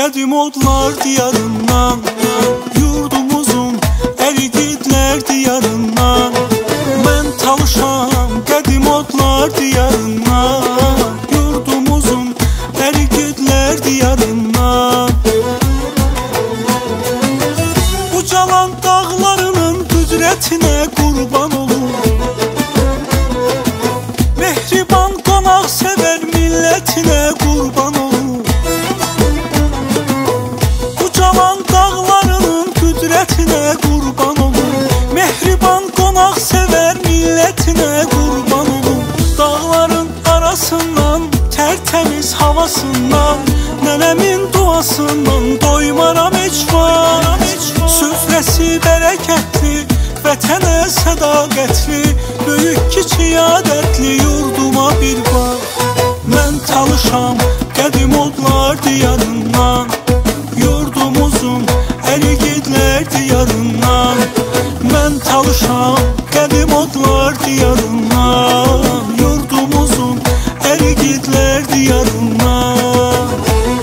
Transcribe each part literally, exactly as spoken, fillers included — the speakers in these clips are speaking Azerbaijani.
Qədim odlar diyarından, yurdumuzun ərigidlər diyarından. Mən talışam qədim odlar diyarından, yurdumuzun ərigidlər diyarından. Ucalan dağlarının qüdrətinə qurban olur, mehriban qonaq sevər millətinə qurban olur. Qurban olum, mehriban qonaq sevər millətinə qurban olum. Dağların arasından, tərtəmiz havasından, nənəmin duasından doymaram heç vaxt. Süfrəsi bərəkətli, vətənə sədaqətli, böyük kiçik adətli yurduma bir bax. Mən talışam qədim odlar diyarından, yurdumuzun ərigidlər diyarından. Mən talışam qədim odlar diyarından, yurdumuzun ərigidlər diyarından.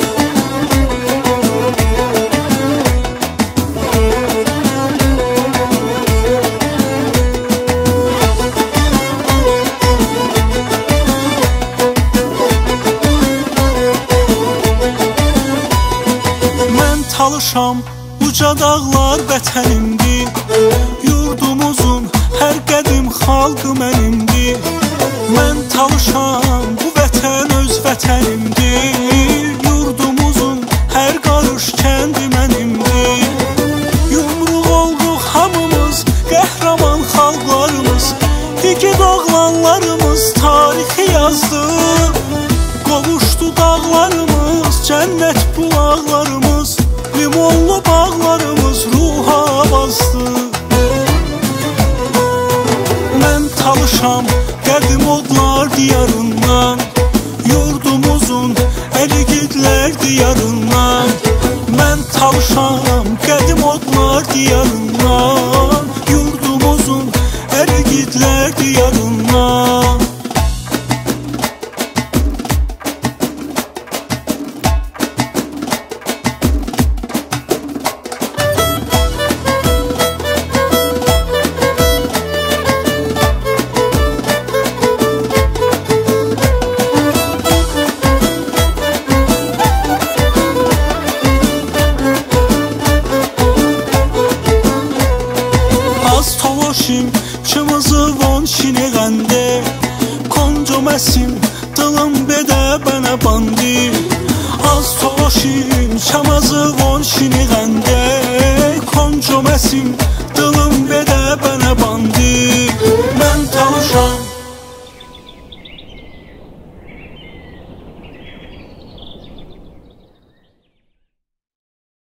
Mən talışam uca dağlar vətənimdir, yurdumuzun hər qədim xalqı mənimdir. Mən talışam bu vətən öz vətənimdir, yurdumuzun hər qarış kəndi mənimdir. Yumruq olduq hamımız, qəhrəman xalqlarımız, igid oğlanlarımız tarixi yazdı. Qovuşdu dağlarımız, cənnət bulaqlarımız, limonlu bağlarımız ruha bastı. Mən talışam qədim odlar diyarından, yurdumuzun ərigidlər diyarından. Mən talışam qədim odlar diyarından, yurdumuzun ərigidlər diyarından. Çımızı von şinegəndə, konco məsim, dılım bedə bənə bandi. Az tolaşim,